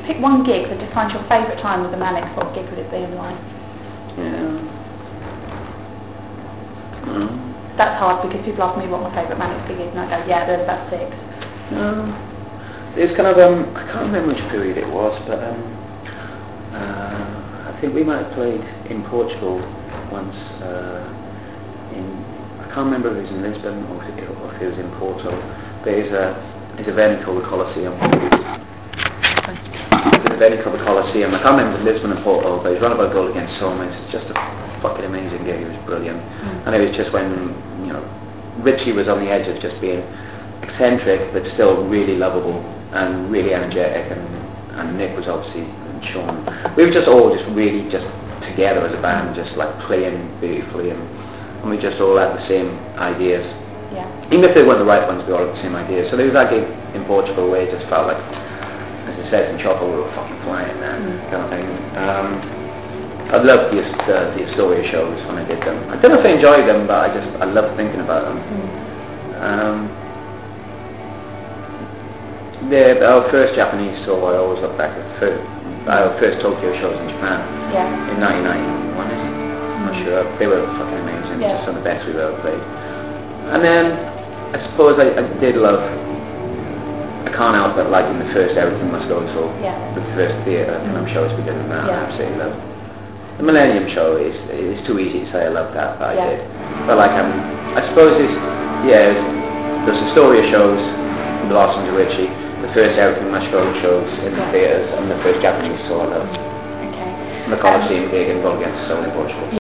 pick one gig that defines your favourite time with the Manics, what gig would it be and why? Yeah. That's hard because people ask me what my favourite Manics gig is and I go, yeah, there's about 6. It's kind of, I can't remember which period it was, but I think we might have played in Portugal once, I can't remember if it was in Lisbon or if it was in Porto, but it's a venue called the Colosseum. There's a venue called the Colosseum. I can't remember if it was Lisbon or Porto, but it was run by a goal against Soma. It's just a fucking amazing gig. It was brilliant. And it was just when, you know, Richie was on the edge of just being eccentric but still really lovable and really energetic, and Nick was obviously, and Sean. We were just all just really just together as a band, just like playing beautifully, and we just all had the same ideas. Yeah. Even if they weren't the right ones, we all had the same ideas. So there was that gig in Portugal where it just felt like, as I said, in Chocolate we were fucking flying, man, kind of thing. I loved the Astoria shows when I did them. I don't know if I enjoyed them, but I loved thinking about them. Our first Japanese tour, I always look back at our first Tokyo shows in Japan in 1991, is it? I'm not sure. They were fucking amazing. Just some of the best we've ever played. And then I suppose I did love, I can't help but liking the first Everything Must Go tour, the first theatre kind of shows we did in that. I absolutely loved. The Millennium show is too easy to say I loved that, but I did. But like I suppose there's Astoria shows, the last ones of Richie, the first Everything Must Go shows in the theatres, and the first Japanese tour I loved. And the Colosseum gig in Against Soul in Portugal.